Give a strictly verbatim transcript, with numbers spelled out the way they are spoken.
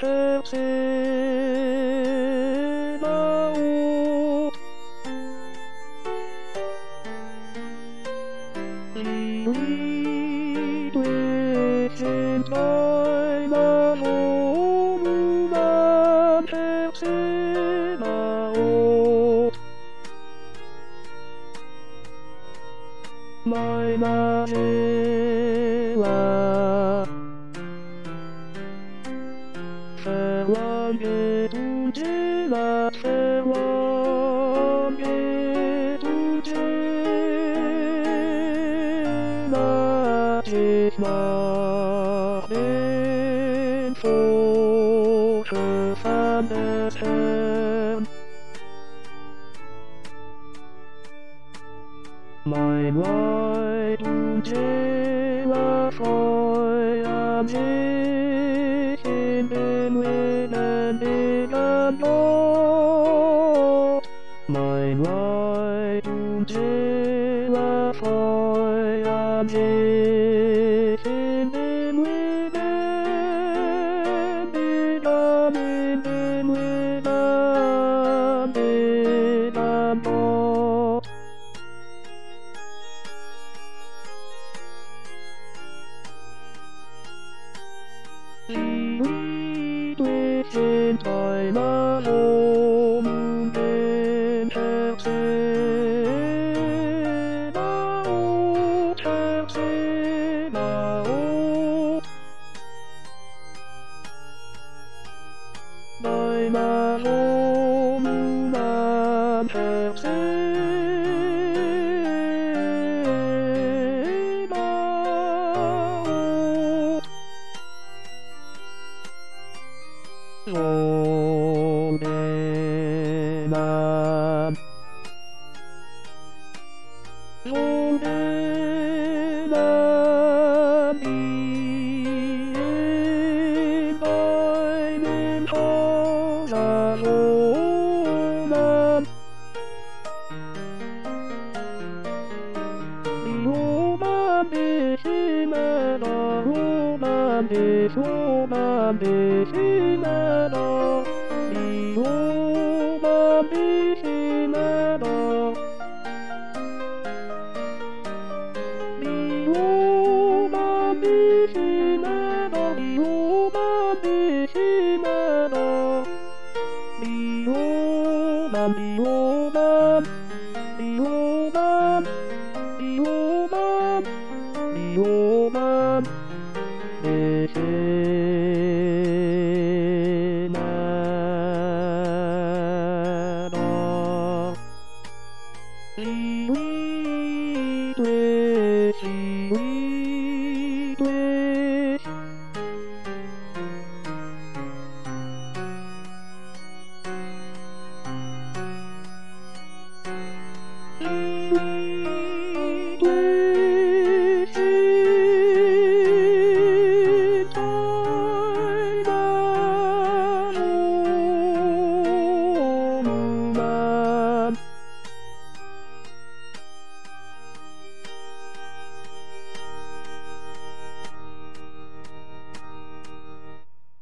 My Marcella, Ferraghe tutte la Ferraghe tutte la ich mach den Foto von des Herrn. Mein Leid und Seele freuen sich in den lebendigen Gott. Mein Leid und Seele freuen sich in den lebendigen, in den lebendigen Gott. Lied durch in deiner Wohnung den Herzen auf, Herzen auf. Deiner Wohnung am Herzen auf. Rodenan, Rodenan, die in deinem Hause wohnen. Die loben dich immer noch, loben dich, loben dich immer noch. Die loben dich immer noch. Die loben dich immer noch. Die loben dich immer noch. Die loben, die loben, die loben, die loben, die loben dich immer noch. Lied durch, Lied durch. Lied